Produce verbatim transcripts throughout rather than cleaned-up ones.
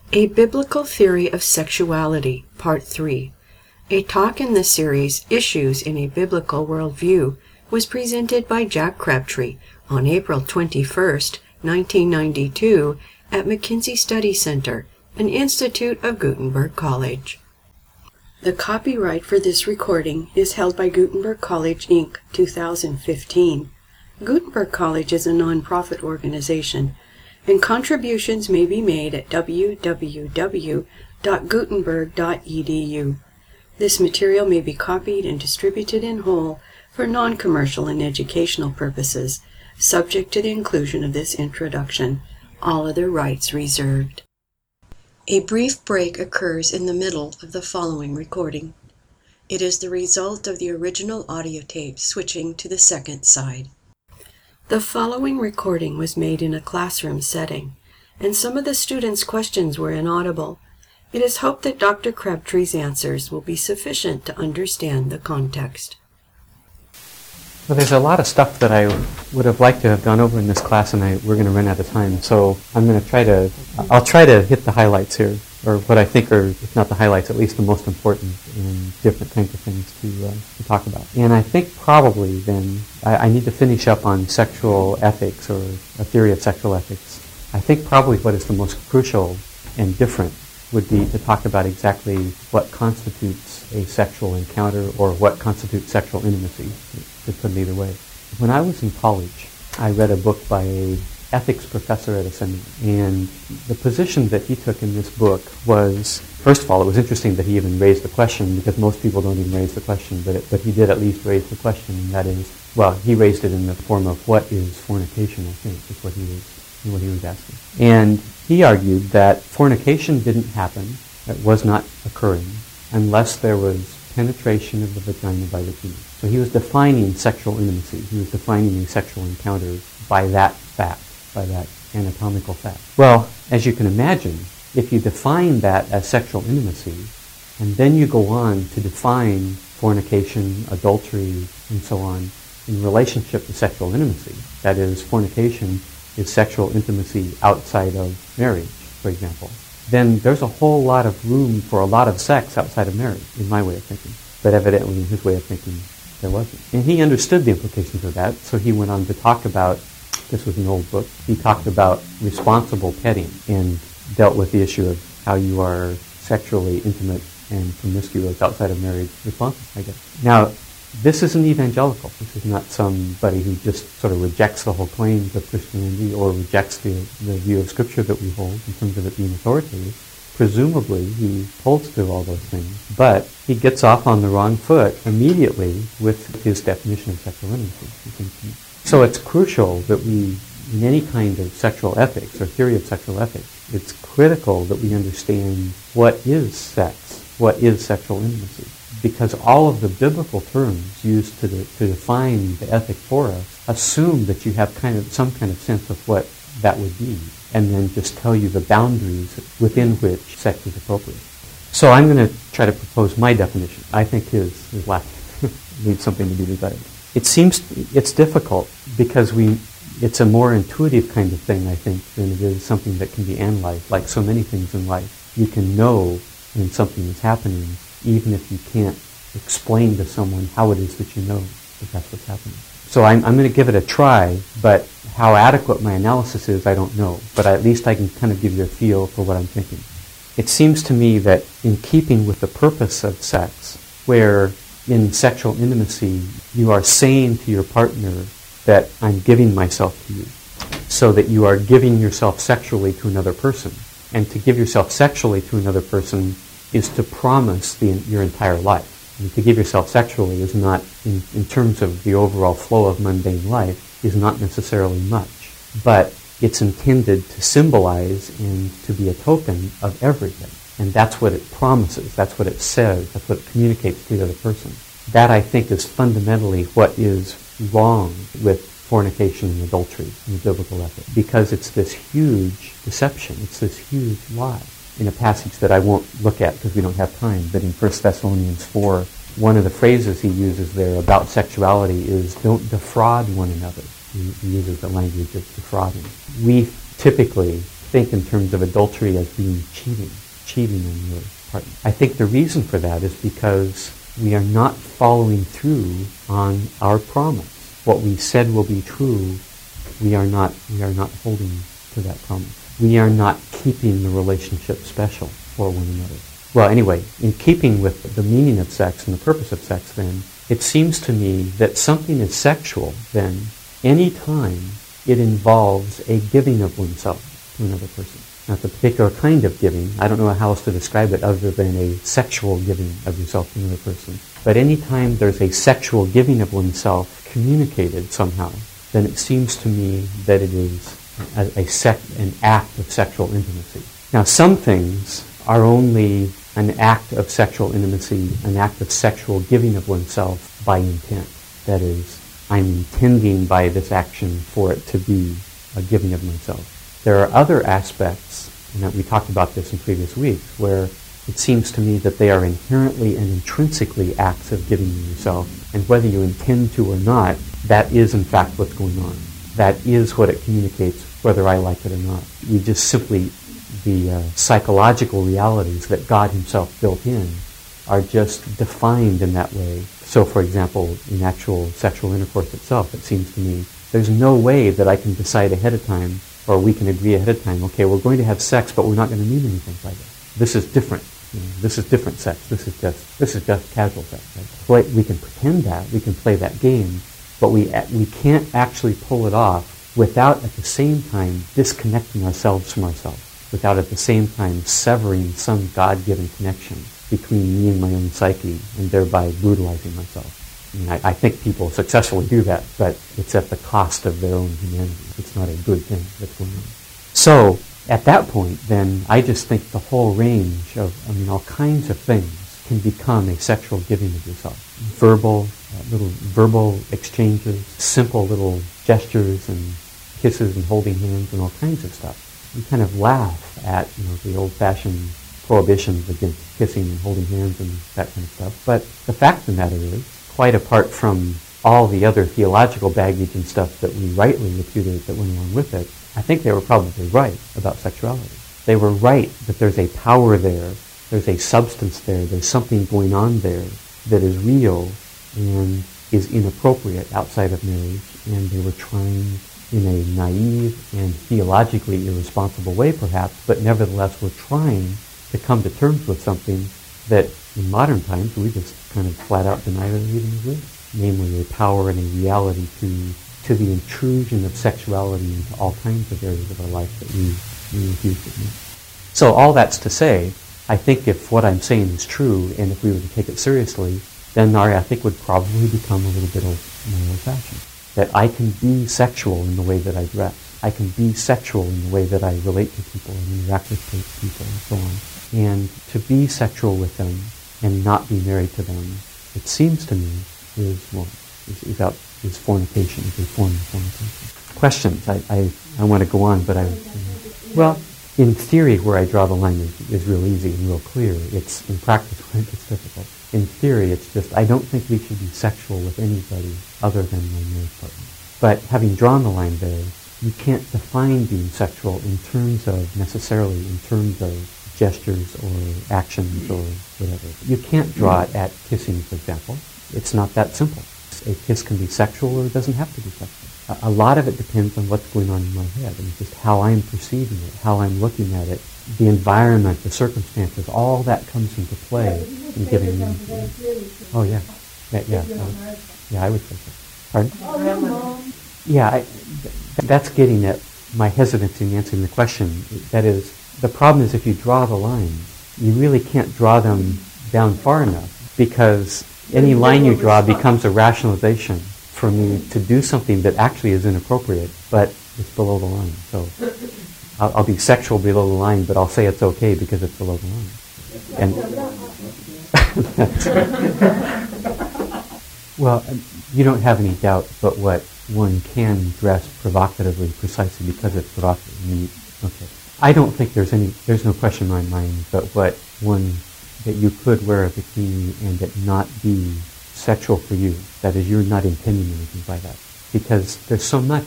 A Biblical Theory of Sexuality, Part three. A talk in the series Issues in a Biblical Worldview was presented by Jack Crabtree on April twenty-first, nineteen ninety-two at McKinsey Study Center, an institute of Gutenberg College. The copyright for this recording is held by Gutenberg College, Incorporated, two thousand fifteen. Gutenberg College is a nonprofit organization, and contributions may be made at w w w dot gutenberg dot e d u. This material may be copied and distributed in whole for non-commercial and educational purposes, subject to the inclusion of this introduction. All other rights reserved. A brief break occurs in the middle of the following recording. It is the result of the original audio tape switching to the second side. The following recording was made in a classroom setting, and some of the students' questions were inaudible. It is hoped that Doctor Crabtree's answers will be sufficient to understand the context. Well, there's a lot of stuff that I would have liked to have gone over in this class, and I, we're going to run out of time. So I'm going to try to, I'll try to hit the highlights here, or what I think are, if not the highlights, at least the most important and different kinds of things to, uh, to talk about. And I think probably then I, I need to finish up on sexual ethics, or a theory of sexual ethics. I think probably what is the most crucial and different would be to talk about exactly what constitutes a sexual encounter, or what constitutes sexual intimacy, to put it either way. When I was in college, I read a book by a ethics professor at a seminary, and the position that he took in this book was, first of all, it was interesting that he even raised the question, because most people don't even raise the question, but, it, but he did at least raise the question, and that is, well, he raised it in the form of what is fornication, I think, is what he was, what he was asking. And he argued that fornication didn't happen, that was not occurring, unless there was penetration of the vagina by the penis. So he was defining sexual intimacy. He was defining a sexual encounter by that fact, by that anatomical fact. Well, as you can imagine, if you define that as sexual intimacy, and then you go on to define fornication, adultery, and so on, in relationship to sexual intimacy, that is, fornication is sexual intimacy outside of marriage, for example, then there's a whole lot of room for a lot of sex outside of marriage, in my way of thinking. But evidently, in his way of thinking, there wasn't. And he understood the implications of that, so he went on to talk about, this was an old book, he talked about responsible petting and dealt with the issue of how you are sexually intimate and promiscuous outside of marriage responsible, I guess. Now, this isn't evangelical. This is not somebody who just sort of rejects the whole claims of Christianity or rejects the, the view of Scripture that we hold in terms of it being authoritative. Presumably, he holds to all those things, but he gets off on the wrong foot immediately with his definition of sexual intimacy. So it's crucial that we, in any kind of sexual ethics or theory of sexual ethics, it's critical that we understand what is sex, what is sexual intimacy. Because all of the biblical terms used to, de- to define the ethic for us assume that you have kind of some kind of sense of what that would be, and then just tell you the boundaries within which sex is appropriate. So I'm going to try to propose my definition. I think his is lacking. Leaves something to be desired. It seems it's difficult because we it's a more intuitive kind of thing, I think, than it is something that can be analyzed. Like so many things in life, you can know when something is happening, even if you can't explain to someone how it is that you know that that's what's happening. So I'm, I'm going to give it a try, but how adequate my analysis is, I don't know. But at least I can kind of give you a feel for what I'm thinking. It seems to me that in keeping with the purpose of sex, where in sexual intimacy you are saying to your partner that I'm giving myself to you, so that you are giving yourself sexually to another person. And to give yourself sexually to another person is to promise the, your entire life. And to give yourself sexually is not, in, in terms of the overall flow of mundane life, is not necessarily much. But it's intended to symbolize and to be a token of everything. And that's what it promises, that's what it says, that's what it communicates to the other person. That, I think, is fundamentally what is wrong with fornication and adultery in the biblical ethic. Because it's this huge deception, it's this huge lie. In a passage that I won't look at because we don't have time, but in First Thessalonians four, one of the phrases he uses there about sexuality is, don't defraud one another. He, he uses the language of defrauding. We typically think in terms of adultery as being cheating, cheating on your partner. I think the reason for that is because we are not following through on our promise. What we said will be true, we are not, we are not holding to that promise. We are not keeping the relationship special for one another. Well, anyway, in keeping with the meaning of sex and the purpose of sex, then, it seems to me that something is sexual, then, any time it involves a giving of oneself to another person. Now, it's a particular kind of giving. I don't know how else to describe it other than a sexual giving of yourself to another person. But any time there's a sexual giving of oneself communicated somehow, then it seems to me that it is a, a sec, an act of sexual intimacy. Now, some things are only an act of sexual intimacy, an act of sexual giving of oneself by intent. That is, I'm intending by this action for it to be a giving of myself. There are other aspects, and that we talked about this in previous weeks, where it seems to me that they are inherently and intrinsically acts of giving of yourself, and whether you intend to or not, that is in fact what's going on. That is what it communicates, whether I like it or not. You just simply, the uh, psychological realities that God himself built in are just defined in that way. So, for example, in actual sexual intercourse itself, it seems to me, there's no way that I can decide ahead of time, or we can agree ahead of time, okay, we're going to have sex, but we're not going to mean anything by this. This is different. You know, this is different sex. This is just this is just casual sex. Right? Play, we can pretend that, we can play that game, but we we can't actually pull it off without at the same time disconnecting ourselves from ourselves, without at the same time severing some God-given connection between me and my own psyche, and thereby brutalizing myself. I mean, I, I think people successfully do that, but it's at the cost of their own humanity. It's not a good thing that's going on. So, at that point, then, I just think the whole range of, I mean, all kinds of things can become a sexual giving of yourself. Verbal, uh, little verbal exchanges, simple little gestures and kisses and holding hands and all kinds of stuff. We kind of laugh at, you know, the old-fashioned prohibitions against kissing and holding hands and that kind of stuff. But the fact of the matter is, quite apart from all the other theological baggage and stuff that we rightly reputed that went along with it, I think they were probably right about sexuality. They were right that there's a power there, there's a substance there, there's something going on there that is real and is inappropriate outside of marriage, and they were trying in a naive and theologically irresponsible way perhaps, but nevertheless were trying to come to terms with something that in modern times we just kind of flat out deny that it even exists, namely a power and a reality to to the intrusion of sexuality into all kinds of areas of our life that we, we refuse to admit. So all that's to say, I think if what I'm saying is true, and if we were to take it seriously, then our ethic would probably become a little bit more old-fashioned. That I can be sexual in the way that I dress. I can be sexual in the way that I relate to people and interact with people and so on. And to be sexual with them and not be married to them, it seems to me, is, well, is, is, out, is fornication, is a form of fornication. Questions? I, I, I want to go on, but I... You know, well, in theory, where I draw the line is, is real easy and real clear. It's, in practice, where it's difficult. In theory, it's just, I don't think we should be sexual with anybody other than my marriage partner. But having drawn the line there, you can't define being sexual in terms of, necessarily in terms of gestures or actions or whatever. You can't draw it at kissing, for example. It's not that simple. A kiss can be sexual or it doesn't have to be sexual. A, a lot of it depends on what's going on in my head and just how I'm perceiving it, how I'm looking at it, the environment, the circumstances, all that comes into play in giving me. Oh, yeah. Yeah, yeah. I would, yeah, I would say so. Pardon? Yeah, I, th- that's getting at my hesitancy in answering the question. That is, the problem is if you draw the lines, you really can't draw them down far enough, because any line you draw becomes a rationalization for me to do something that actually is inappropriate, but it's below the line. So I'll, I'll be sexual below the line, but I'll say it's okay because it's below the line. And well, you don't have any doubt but what one can dress provocatively precisely because it's provocative. I mean, okay. I don't think there's any, there's no question in my mind but what one, that you could wear a bikini and it not be sexual for you. That is, you're not intending anything by that. Because there's so much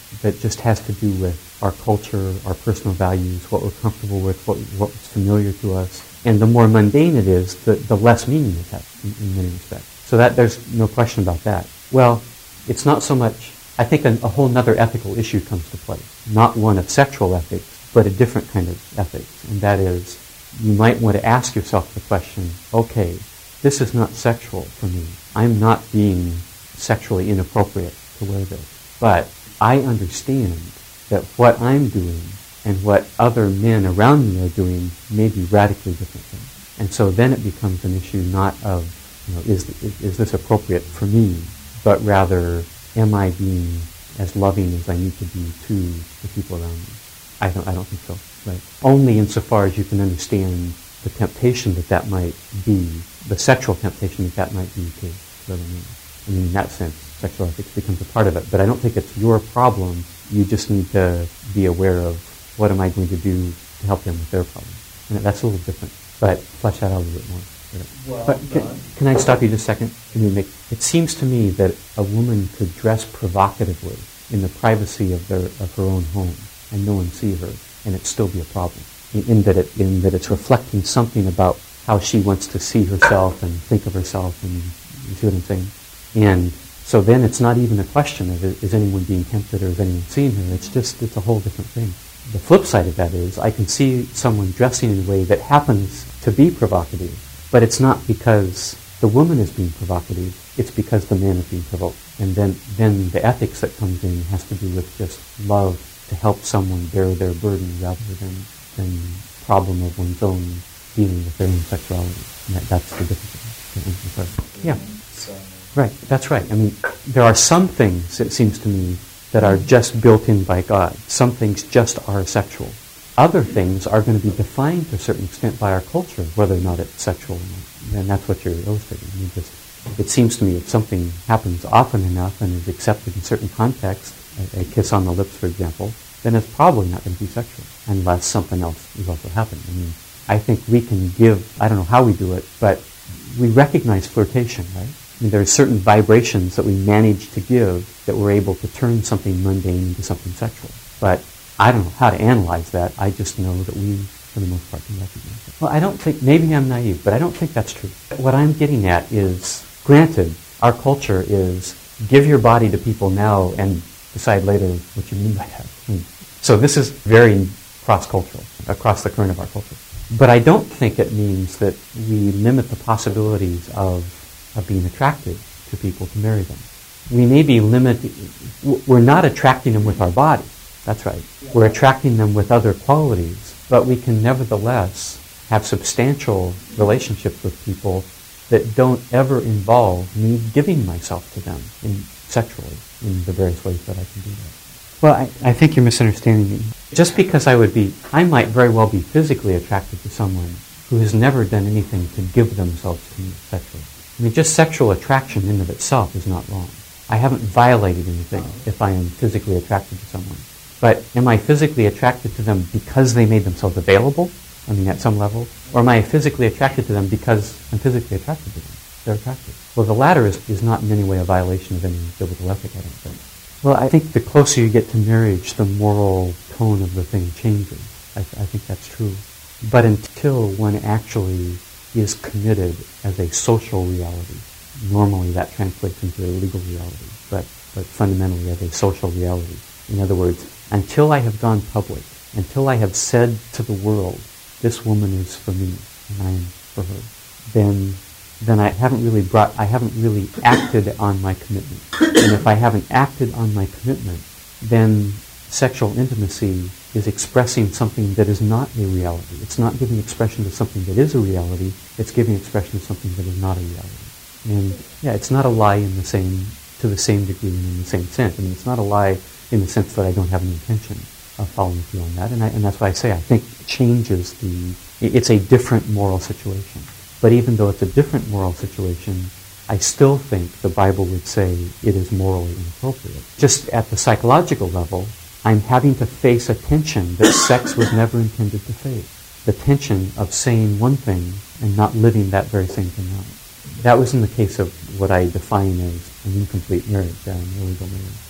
that just has to do with our culture, our personal values, what we're comfortable with, what, what's familiar to us. And the more mundane it is, the, the less meaning it has in, in many respects. So that there's no question about that. Well, it's not so much, I think a, a whole other ethical issue comes to play. Not one of sexual ethics, but a different kind of ethics. And that is, you might want to ask yourself the question, okay, this is not sexual for me. I'm not being sexually inappropriate to wear this. But I understand that what I'm doing and what other men around me are doing may be radically different things. And so then it becomes an issue not of, you know, is, is, is this appropriate for me, but rather, am I being as loving as I need to be to the people around me? I don't, I don't think so. Right? Only insofar as you can understand the temptation that that might be, the sexual temptation that that might be to other men. I mean, in that sense, sexual ethics becomes a part of it. But I don't think it's your problem. You just need to be aware of what am I going to do to help them with their problem. And that's a little different. But flesh that out a little bit more. Well but can, can I stop you just a second? I mean, it seems to me that a woman could dress provocatively in the privacy of their of her own home and no one see her, and it still be a problem. In, in that it in that it's reflecting something about how she wants to see herself and think of herself, and you see what I'm saying? And so then it's not even a question of is anyone being tempted or is anyone seeing her. It's just it's a whole different thing. The flip side of that is I can see someone dressing in a way that happens to be provocative, but it's not because the woman is being provocative, it's because the man is being provoked. And then, then the ethics that comes in has to do with just love to help someone bear their burden rather than than problem of one's own dealing with their own sexuality. And that, that's the difference. Yeah. Right, that's right. I mean, there are some things, it seems to me, that are just built in by God. Some things just are sexual. Other things are going to be defined to a certain extent by our culture, whether or not it's sexual or not. And that's what you're illustrating. I mean, just, it seems to me if something happens often enough and is accepted in certain contexts, a, a kiss on the lips, for example, then it's probably not going to be sexual, unless something else is also happening. I mean, I think we can give, I don't know how we do it, but we recognize flirtation, right? I mean, there are certain vibrations that we manage to give that we're able to turn something mundane into something sexual. But I don't know how to analyze that. I just know that we, for the most part, can recognize it. Well, I don't think, maybe I'm naive, but I don't think that's true. What I'm getting at is, granted, our culture is give your body to people now and decide later what you mean by that. I mean, so this is very cross-cultural, across the current of our culture. But I don't think it means that we limit the possibilities of of being attracted to people to marry them. We may be limited, we're not attracting them with our body, that's right. We're attracting them with other qualities, but we can nevertheless have substantial relationships with people that don't ever involve me giving myself to them in, sexually in the various ways that I can do that. Well, I, I think you're misunderstanding me. Just because I would be, I might very well be physically attracted to someone who has never done anything to give themselves to me sexually. I mean, just sexual attraction in and of itself is not wrong. I haven't violated anything if I am physically attracted to someone. But am I physically attracted to them because they made themselves available? I mean, at some level? Or am I physically attracted to them because I'm physically attracted to them? They're attracted. Well, the latter is, is not in any way a violation of any biblical ethic, I don't think. Well, I think the closer you get to marriage, the moral tone of the thing changes. I, I think that's true. But until one actually is committed as a social reality. Normally that translates into a legal reality, but, but fundamentally as a social reality. In other words, until I have gone public, until I have said to the world, this woman is for me and I am for her, then then I haven't really brought, I haven't really acted on my commitment. And if I haven't acted on my commitment, then sexual intimacy is expressing something that is not a reality. It's not giving expression to something that is a reality. It's giving expression to something that is not a reality. And yeah, it's not a lie in the same, to the same degree and in the same sense. I mean, it's not a lie in the sense that I don't have any intention of following through on that. And, I, and that's why I say I think it changes the, it's a different moral situation. But even though it's a different moral situation, I still think the Bible would say it is morally inappropriate. Just at the psychological level, I'm having to face a tension that sex was never intended to face. The tension of saying one thing and not living that very same thing out. That was in the case of what I define as an incomplete marriage, an illegal marriage.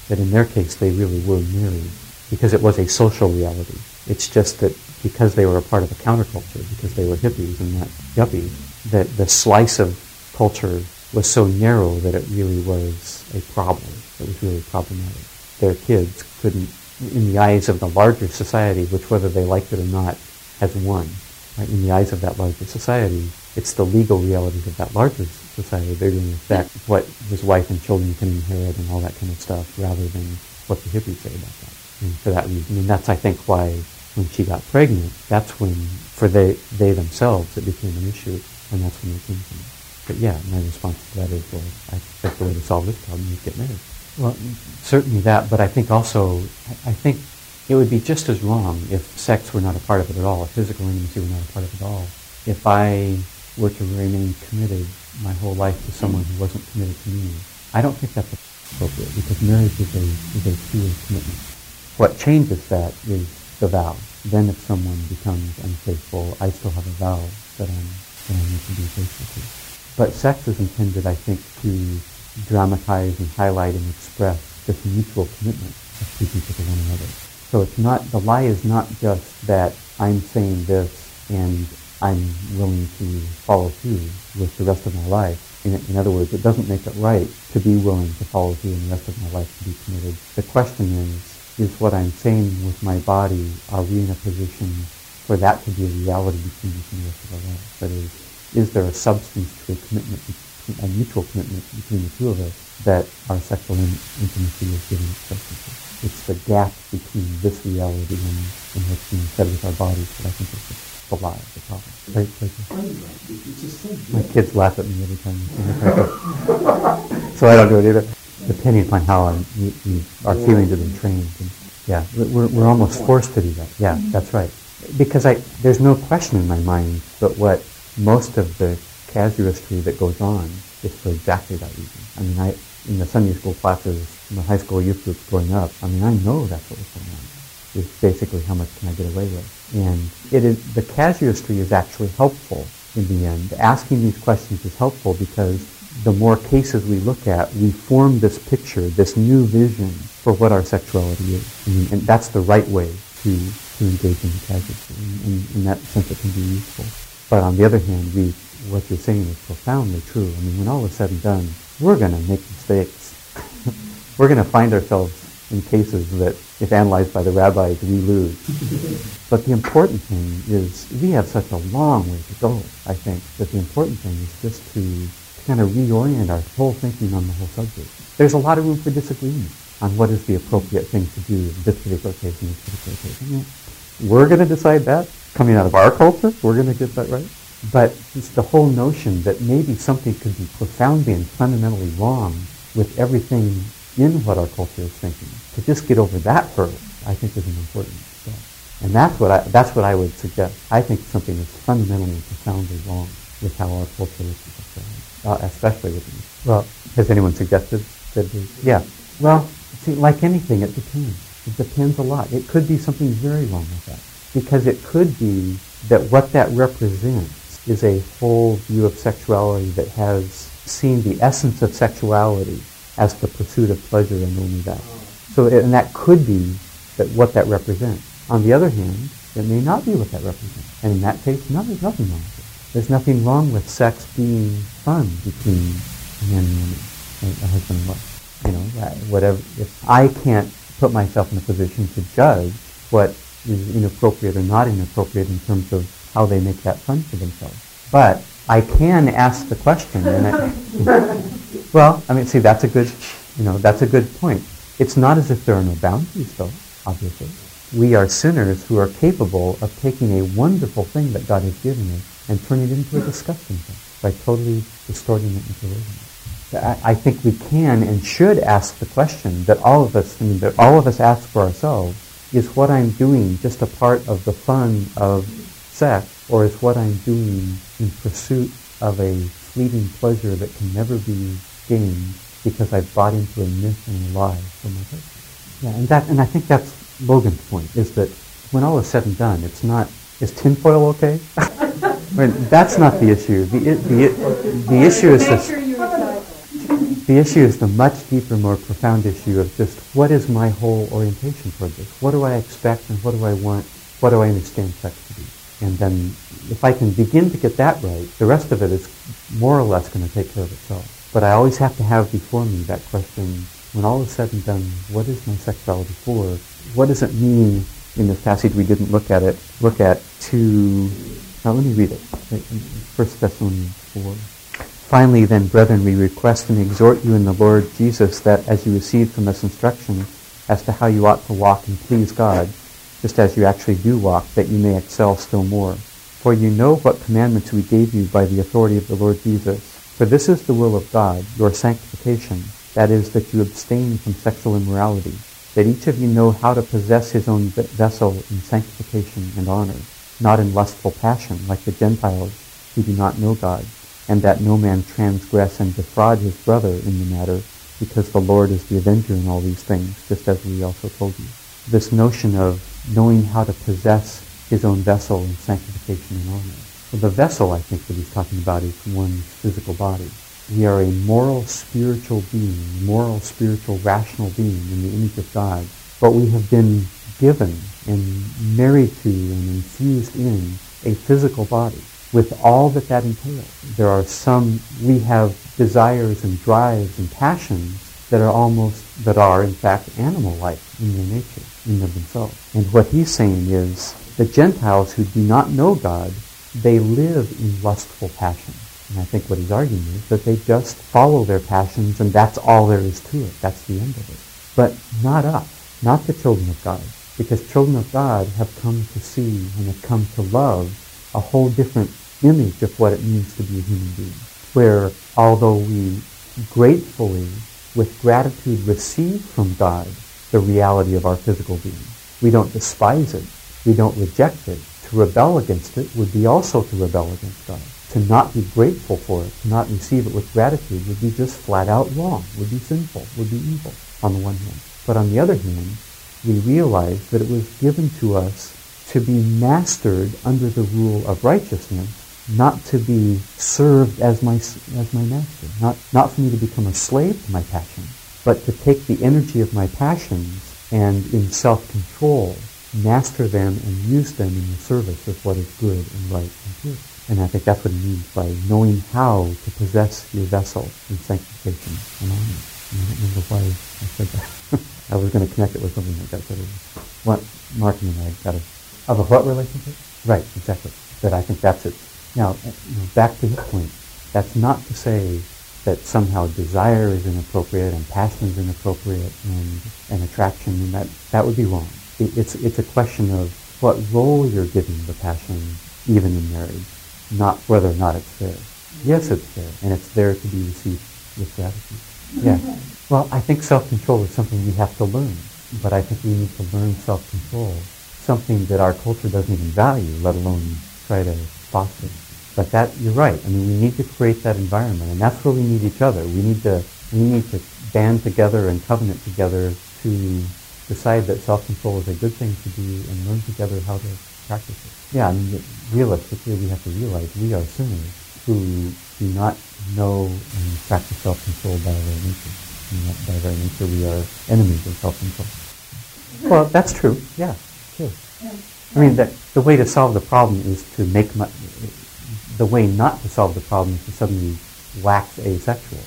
that in their case they really were married because it was a social reality. It's just that because they were a part of a counterculture, because they were hippies and not yuppies, that the slice of culture was so narrow that it really was a problem. It was really problematic. Their kids couldn't, in the eyes of the larger society, which whether they liked it or not, has won. Right? In the eyes of that larger society, it's the legal realities of that larger society. They're going to affect what his wife and children can inherit and all that kind of stuff, rather than what the hippies say about that. And for that reason, and that's, I think, why when she got pregnant, that's when, for they, they themselves, it became an issue, and that's when they came to me. But yeah, my response to that is, well, I think the way to solve this problem is get married. Well, certainly that, but I think also, I think it would be just as wrong if sex were not a part of it at all, if physical intimacy were not a part of it at all. If I were to remain committed my whole life to someone who wasn't committed to me, I don't think that's appropriate, because marriage is a, is a two-way commitment. What changes that is the vow. Then if someone becomes unfaithful, I still have a vow that I'm, that I need to be faithful to. But sex is intended, I think, to dramatize and highlight and express this mutual commitment of two people to one another. So it's not, the lie is not just that I'm saying this and I'm willing to follow through with the rest of my life. In, in other words, it doesn't make it right to be willing to follow through in the rest of my life to be committed. The question is, is what I'm saying with my body, are we in a position for that to be a reality between us and the rest of our life? That is, is there a substance to a commitment, a mutual commitment between the two of us that our sexual in- intimacy is giving expression to? It's the gap between this reality and, and what's being said with our bodies that I think is the, the lie of the problem. Right, right. My kids laugh at me every time. So I don't do it either. Depending upon how our, we, we, our feelings have been trained. And yeah, we're, we're almost forced to do that. Yeah, that's right. Because I, there's no question in my mind but what most of the casuistry that goes on is for exactly that reason. I mean, I in the Sunday school classes, in the high school youth groups growing up, I mean, I know that's what was going on. It's basically how much can I get away with. And it is, the casuistry is actually helpful in the end. Asking these questions is helpful because the more cases we look at, we form this picture, this new vision for what our sexuality is. I mean, and that's the right way to, to engage in the casuistry. And in that sense, it can be useful. But on the other hand, we, what you're saying is profoundly true. I mean, when all is said and done, we're going to make mistakes. We're going to find ourselves in cases that, if analyzed by the rabbis, we lose. But the important thing is, we have such a long way to go, I think, that the important thing is just to kind of reorient our whole thinking on the whole subject. There's a lot of room for disagreement on what is the appropriate thing to do in this particular case and this particular case. I mean, we're going to decide that, coming out of our culture, we're going to get that right. But it's the whole notion that maybe something could be profoundly and fundamentally wrong with everything in what our culture is thinking. To just get over that hurdle, I think, is an important step. And that's what I, that's what I would suggest. I think something is fundamentally and profoundly wrong with how our culture looks at sexuality, uh, especially with me. Well, has anyone suggested that? They, yeah. Well, see, like anything, it depends. It depends a lot. It could be something very wrong with that, because it could be that what that represents is a whole view of sexuality that has seen the essence of sexuality as the pursuit of pleasure and only that. So, and that could be that what that represents. On the other hand, it may not be what that represents. And in that case, no, there's nothing wrong with it. There's nothing wrong with sex being fun between a man and a woman, a husband and wife. You know, whatever. If I can't put myself in a position to judge what is inappropriate or not inappropriate in terms of how they make that fun for themselves. But I can ask the question. And I, well, I mean, see, that's a good, you know, that's a good point. It's not as if there are no boundaries, though, obviously. We are sinners who are capable of taking a wonderful thing that God has given us and turning it into a disgusting thing by totally distorting it and perverting it. I, I think we can and should ask the question that all of us, I mean, that all of us ask for ourselves: is what I'm doing just a part of the fun of sex, or is what I'm doing in pursuit of a fleeting pleasure that can never be gained because I've bought into a myth and a lie for my husband? Yeah, and that, and I think that's Logan's point, is that when all is said and done, it's not, is tinfoil okay? I mean, that's not the issue. The, the, the issue is this. the issue is the much deeper, more profound issue of just what is my whole orientation toward this? What do I expect and what do I want? What do I understand sex to be? And then if I can begin to get that right, the rest of it is more or less going to take care of itself. But I always have to have before me that question, when all is said and done, what is my sexuality for? What does it mean in this passage we didn't look at it, look at to, now let me read it, First Thessalonians four. Finally then, brethren, we request and exhort you in the Lord Jesus that as you receive from us instruction as to how you ought to walk and please God, just as you actually do walk, that you may excel still more. For you know what commandments we gave you by the authority of the Lord Jesus. For this is the will of God, your sanctification, that is, that you abstain from sexual immorality, that each of you know how to possess his own vessel in sanctification and honor, not in lustful passion, like the Gentiles who do not know God, and that no man transgress and defraud his brother in the matter, because the Lord is the avenger in all these things, just as we also told you. This notion of knowing how to possess his own vessel in sanctification and honor. Well, the vessel, I think, that he's talking about is one's physical body. We are a moral, spiritual being, moral, spiritual, rational being in the image of God, but we have been given and married to and infused in a physical body with all that that entails. There are some, we have desires and drives and passions that are almost, that are in fact animal-like in their nature, in of themselves. And what he's saying is, the Gentiles who do not know God, they live in lustful passions. And I think what he's arguing is that they just follow their passions and that's all there is to it. That's the end of it. But not us, not the children of God. Because children of God have come to see and have come to love a whole different image of what it means to be a human being. Where although we gratefully, with gratitude, receive from God the reality of our physical being, we don't despise it, we don't reject it. To rebel against it would be also to rebel against God. To not be grateful for it, to not receive it with gratitude would be just flat out wrong, would be sinful, would be evil on the one hand. But on the other hand, we realize that it was given to us to be mastered under the rule of righteousness, not to be served as my as my master, not, not for me to become a slave to my passions, but to take the energy of my passions and in self-control master them and use them in the service of what is good and right and pure. And I think that's what he means by knowing how to possess your vessel in sanctification and honor. And I don't remember why I said that. I was going to connect it with something like that. But what Mark and I got a, of a what relationship? Right, exactly. But I think that's it. Now, you know, back to his point, that's not to say that somehow desire is inappropriate and passion is inappropriate and, and attraction, and that, that would be wrong. It, it's, it's a question of what role you're giving the passion, even in marriage, not whether or not it's there. Yes, it's there, and it's there to be received with gratitude. Yeah. Well, I think self-control is something we have to learn, but I think we need to learn self-control, something that our culture doesn't even value, let alone try to foster. But that, you're right. I mean, we need to create that environment, and that's where we need each other. We need to, we need to band together and covenant together to decide that self-control is a good thing to do and learn together how to practice it. Yeah, I mean, realistically, we have to realize we are sinners who do not know and practice self-control by our nature. And that by our nature, we are enemies of self-control. Well, that's true. Yeah, true. I mean, the, the way to solve the problem is to make my, the way not to solve the problem is to suddenly wax asexual.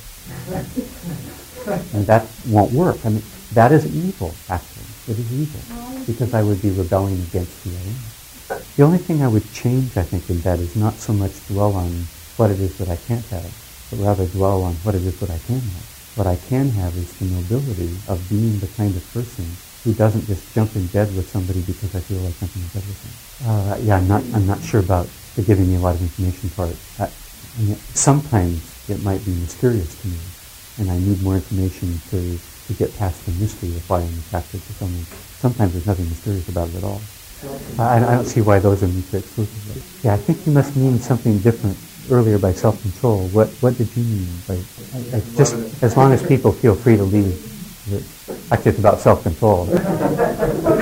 And that won't work. I mean, that is evil, actually. It is evil. Because I would be rebelling against the other. The only thing I would change, I think, in that is not so much dwell on what it is that I can't have, but rather dwell on what it is that I can have. What I can have is the nobility of being the kind of person who doesn't just jump in bed with somebody because I feel like jumping in bed with them. Uh, yeah, I'm not, I'm not sure about the giving me a lot of information part. I, I mean, sometimes it might be mysterious to me, and I need more information to, to get past the mystery of why I'm attracted to someone. Sometimes there's nothing mysterious about it at all. I, I don't see why those are mutually exclusive. Yeah, I think you must mean something different earlier by self-control. What what did you mean by I, I just as long as people feel free to leave? Actually, it's about self-control.